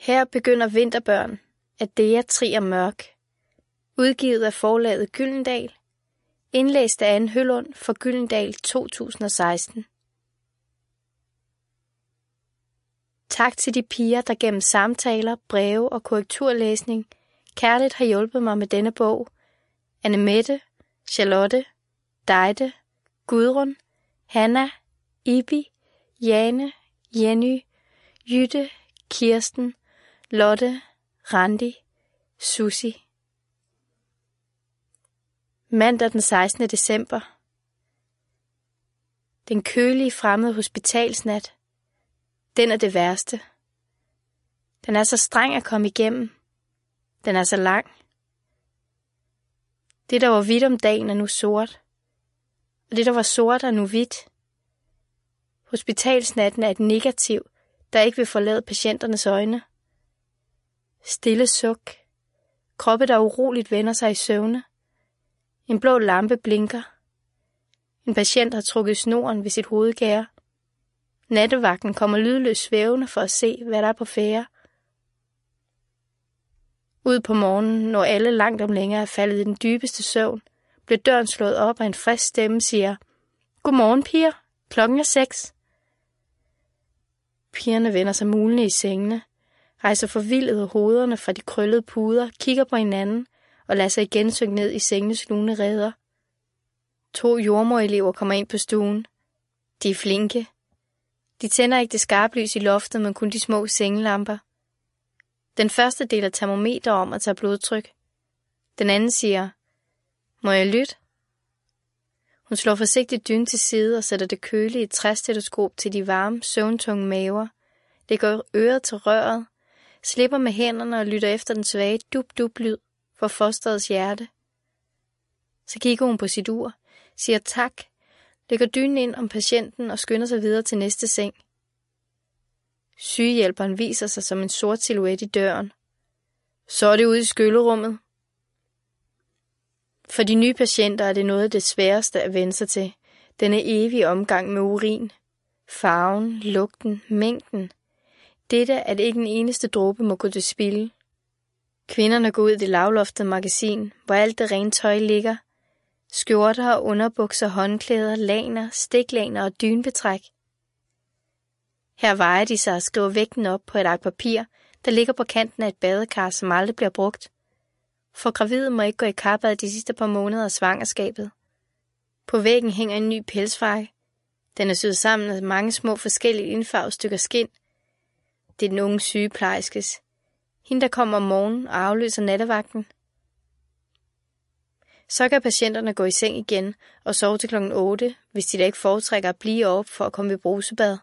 Her begynder Vinterbørn af Dea Trier Mørk, udgivet af forlaget Gyldendal, indlæst af Anne Høllund for Gyldendal 2016. Tak til de piger, der gennem samtaler, breve og korrekturlæsning kærligt har hjulpet mig med denne bog. Annemette, Charlotte, Deide, Gudrun, Hanna, Ibi, Jane, Jenny, Jytte, Kirsten, Lotte, Randi, Susi. Mandag den 16. december. Den kølige fremmede hospitalsnat. Den er det værste. Den er så streng at komme igennem. Den er så lang. Det, der var hvidt om dagen, er nu sort. Og det, der var sort, er nu hvidt. Hospitalsnatten er et negativ, der ikke vil forlade patienternes øjne. Stille suk. Kroppe, der uroligt vender sig i søvne. En blå lampe blinker. En patient har trukket snoren ved sit hovedgære. Nattevagten kommer lydløst svævende for at se, hvad der er på færde. Ud på morgenen, når alle langt om længe er faldet i den dybeste søvn, bliver døren slået op, og en frisk stemme siger: "Godmorgen, piger. Klokken er 6. Pigerne vender sig mulende i sengene, rejser forvildede hovederne fra de krøllede puder, kigger på hinanden og lader sig igen synke ned i sengenes lune reder. 2 jordemoderelever kommer ind på stuen. De er flinke. De tænder ikke det skarpe lys i loftet, men kun de små sengelamper. Den første deler termometer om at tage blodtryk. Den anden siger: "Må jeg lytte?" Hun slår forsigtigt dynen til side og sætter det kølige træstetoskop til de varme, søvntunge maver, lægger øret til røret, slipper med hænderne og lytter efter den svage dub-dub-lyd for fosterets hjerte. Så kigger hun på sit ur, siger tak, lægger dynen ind om patienten og skynder sig videre til næste seng. Sygehjælperen viser sig som en sort silhuet i døren. Så er det ude i skyllerummet. For de nye patienter er det noget af det sværeste at vende sig til. Denne evige omgang med urin. Farven, lugten, mængden. Dette, at ikke en eneste dråbe må gå til spilde. Kvinderne går ud i det lavloftede magasin, hvor alt det rene tøj ligger. Skjorter og underbukser, håndklæder, laner, stiklaner og dynbetræk. Her vejer de sig og skriver vægten op på et ark papir, der ligger på kanten af et badekar, som aldrig bliver brugt. For gravide må ikke gå i karbad de sidste par måneder af svangerskabet. På væggen hænger en ny pelsfrakke. Den er syet sammen af mange små forskellige indfarvede stykker skind. Det er den unge sygeplejerskes. Hende, der kommer om morgenen og afløser nattevagten. Så kan patienterne gå i seng igen og sove til klokken 8, hvis de da ikke foretrækker at blive op for at komme i brusebad.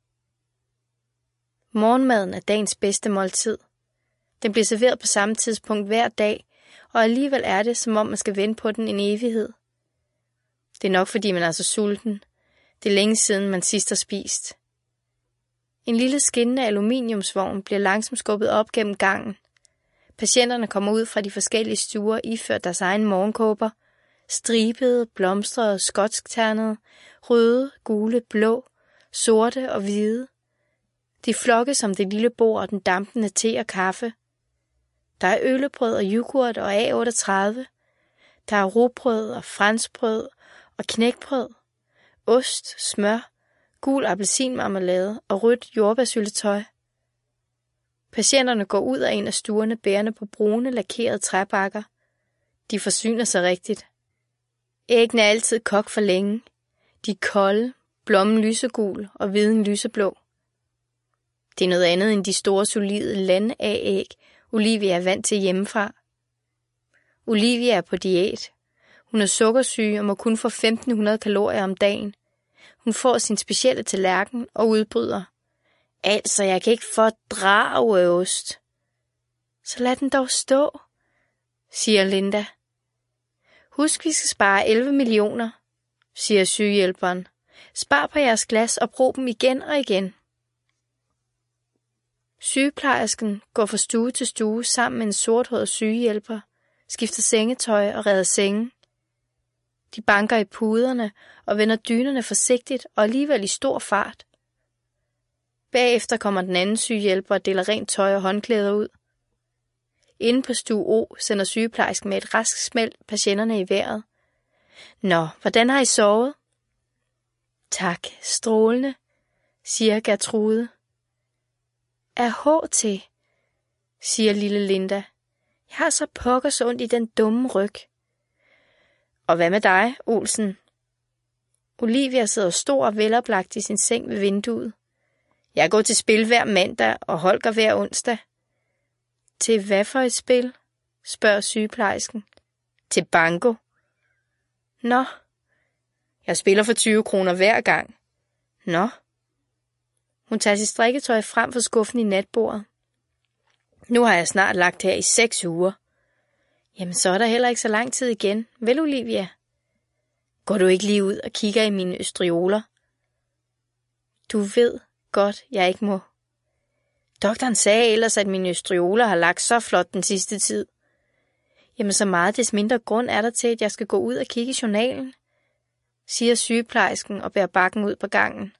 Morgenmaden er dagens bedste måltid. Den bliver serveret på samme tidspunkt hver dag, og alligevel er det, som om man skal vente på den en evighed. Det er nok, fordi man er så sulten. Det er længe siden, man sidst har spist. En lille skinnende aluminiumsvogn bliver langsomt skubbet op gennem gangen. Patienterne kommer ud fra de forskellige stuer iført deres egen morgenkåber. Stribede, blomstrede, skotsk-ternede, røde, gule, blå, sorte og hvide. De flokkes om det lille bord og den dampende te og kaffe. Der er øllebrød og yoghurt og A38. Der er rugbrød og franskbrød og knækbrød, ost, smør, gul appelsinmarmelade og rødt jordbærsyltetøj. Patienterne går ud af en af stuerne bærende på brune, lakerede træbakker. De forsyner sig rigtigt. Æggene er altid kogt for længe. De er kolde, blommen lysegul og viden lyseblå. Det er noget andet end de store, solide land-æg, Olivia er vant til hjemmefra. Olivia er på diæt. Hun er sukkersyg og må kun få 1500 kalorier om dagen. Hun får sin specielle tallerken og udbryder: "Altså, jeg kan ikke fordrage ost." "Så lad den dog stå," siger Linda. "Husk, vi skal spare 11 millioner, siger sygehjælperen. "Spar på jeres glas og brug dem igen og igen." Sygeplejersken går fra stue til stue sammen med en sorthåret sygehjælper, skifter sengetøj og redder senge. De banker i puderne og vender dynerne forsigtigt og alligevel i stor fart. Bagefter kommer den anden sygehjælper og deler rent tøj og håndklæder ud. Inde på stue O sender sygeplejersken med et rask smæld patienterne i vejret. Nå, hvordan har I sovet? Tak, strålende, siger Gertrude. Er H til, siger lille Linda. Jeg har så pokkers ondt i den dumme ryg. Og hvad med dig, Olsen? Olivia sidder stor og veloplagt i sin seng ved vinduet. Jeg går til spil hver mandag og Holger hver onsdag. Til hvad for et spil? Spørger sygeplejersken. Til banko. Nå. Jeg spiller for 20 kroner hver gang. Nå. Hun tager sit strikketøj frem for skuffen i natbordet. Nu har jeg snart lagt her i 6 uger. Jamen så er der heller ikke så lang tid igen. Vel, Olivia? Går du ikke lige ud og kigger i mine østrioler? Du ved godt, jeg ikke må. Doktoren sagde ellers, at mine østrioler har lagt så flot den sidste tid. Jamen så meget des mindre grund er der til, at jeg skal gå ud og kigge i journalen, siger sygeplejersken og bærer bakken ud på gangen.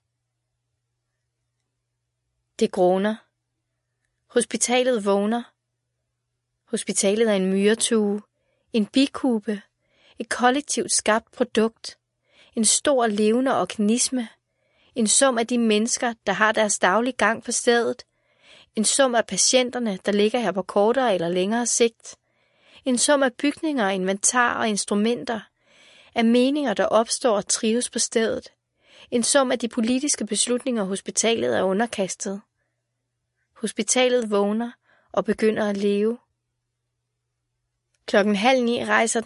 Det gråner. Hospitalet vågner. Hospitalet er en myretue, en bikube, et kollektivt skabt produkt, en stor levende organisme, en sum af de mennesker, der har deres daglige gang på stedet, en sum af patienterne, der ligger her på kortere eller længere sigt, en sum af bygninger, inventar og instrumenter, af meninger, der opstår og trives på stedet, en sum af de politiske beslutninger, hospitalet er underkastet. Hospitalet vågner og begynder at leve. 8:30 rejser